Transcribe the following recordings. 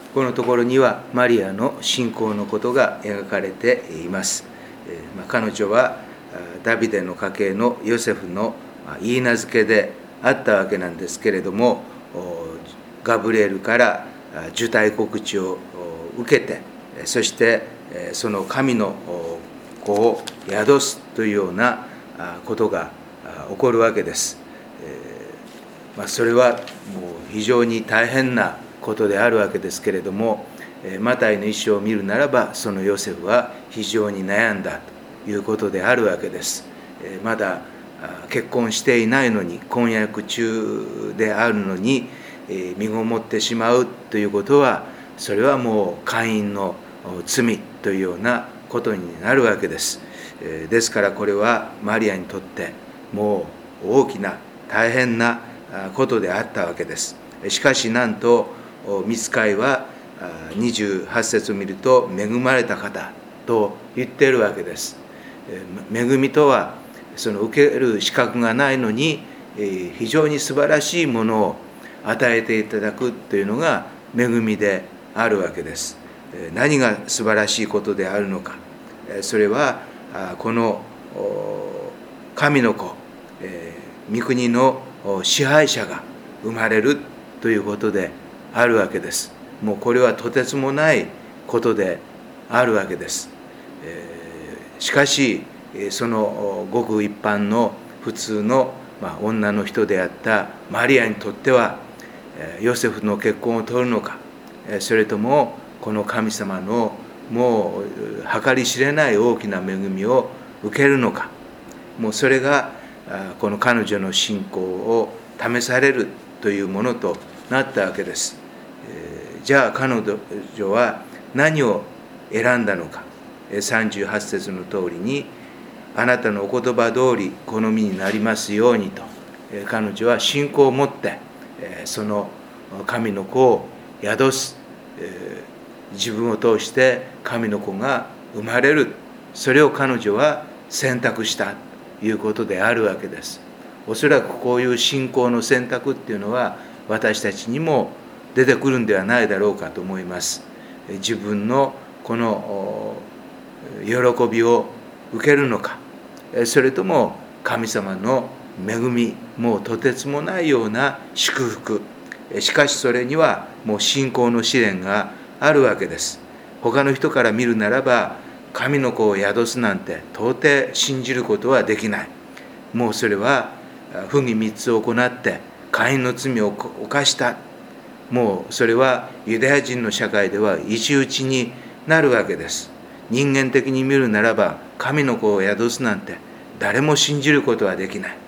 このところにはマリアの信仰のことが描かれています。彼女はダビデの家系のヨセフの言い名付けであったわけなんですけれども、ガブリエルから受胎告知を受けて、そしてその神の子を宿すというようなことが起こるわけです。それはもう非常に大変なことであるわけですけれども、マタイの一章を見るならば、そのヨセフは非常に悩んだということであるわけです。まだ結婚していないのに、婚約中であるのに身ごもってしまうということは、それはもう姦淫の罪というようなことになるわけです。ですからこれはマリアにとってもう大きな大変なことであったわけです。しかしなんと御使いは28節を見ると、恵まれた方と言っているわけです。恵みとはその受ける資格がないのに非常に素晴らしいものを与えていただくというのが恵みであるわけです。何が素晴らしいことであるのか、それはこの神の子、御国の支配者が生まれるということであるわけです。もうこれはとてつもないことであるわけです。しかしそのごく一般の普通の女の人であったマリアにとっては、ヨセフの結婚を取るのか、それともこの神様のもう計り知れない大きな恵みを受けるのか、もうそれがこの彼女の信仰を試されるというものとなったわけです。じゃあ彼女は何を選んだのか。38節の通りに、あなたのお言葉通り好みになりますようにと、彼女は信仰を持ってその神の子を宿す、自分を通して神の子が生まれる、それを彼女は選択したということであるわけです。おそらくこういう信仰の選択っていうのは私たちにも出てくるんではないだろうかと思います。自分のこの喜びを受けるのか、それとも神様の恵み、もうとてつもないような祝福、しかしそれにはもう信仰の試練があるわけです。他の人から見るならば、神の子を宿すなんて到底信じることはできない、もうそれは不義密つを行って姦淫の罪を犯した、もうそれはユダヤ人の社会では石打ちになるわけです。人間的に見るならば、神の子を宿すなんて誰も信じることはできない。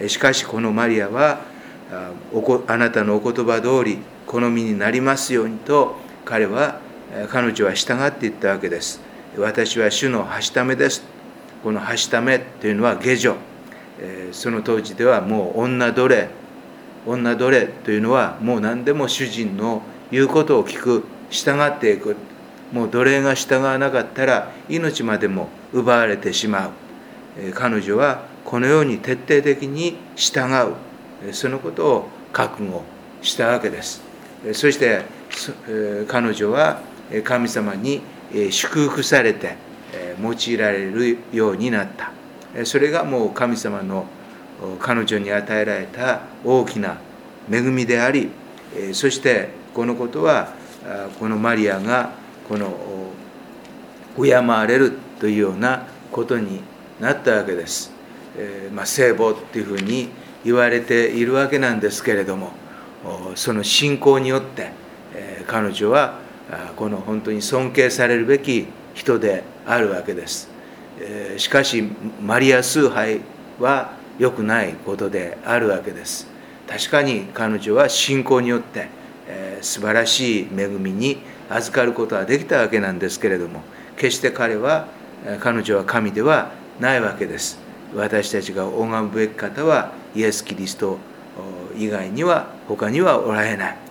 しかしこのマリアは、あなたのお言葉通り好みになりますようにと彼女は従っていったわけです。私は主のはしためです。このはしためというのは下女、その当時ではもう女奴隷というのはもう何でも主人の言うことを聞く、従っていく、もう奴隷が従わなかったら命までも奪われてしまう。彼女はこのように徹底的に従う、そのことを覚悟したわけです。そして彼女は神様に祝福されて用いられるようになった。それがもう神様の彼女に与えられた大きな恵みであり、そしてこのことはこのマリアがこの敬われるというようなことになったわけです。聖母っていうふうに言われているわけなんですけれども、その信仰によって彼女はこの本当に尊敬されるべき人であるわけです。しかしマリア崇拝は良くないことであるわけです。確かに彼女は信仰によって素晴らしい恵みに預かることはできたわけなんですけれども、決して彼女は神ではないわけです。私たちが拝むべき方はイエス・キリスト以外には他にはおられない。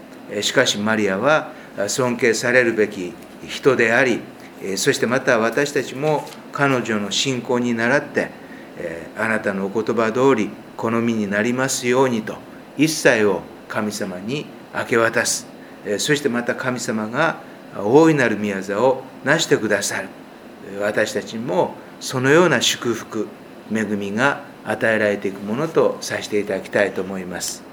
しかしマリアは尊敬されるべき人であり、そしてまた私たちも彼女の信仰に倣ってあなたのお言葉通り好みになりますようにと一切を神様に明け渡す。 そしてまた神様が大いなる宮業を成してくださる。私たちもそのような祝福、恵みが与えられていくものとさせていただきたいと思います。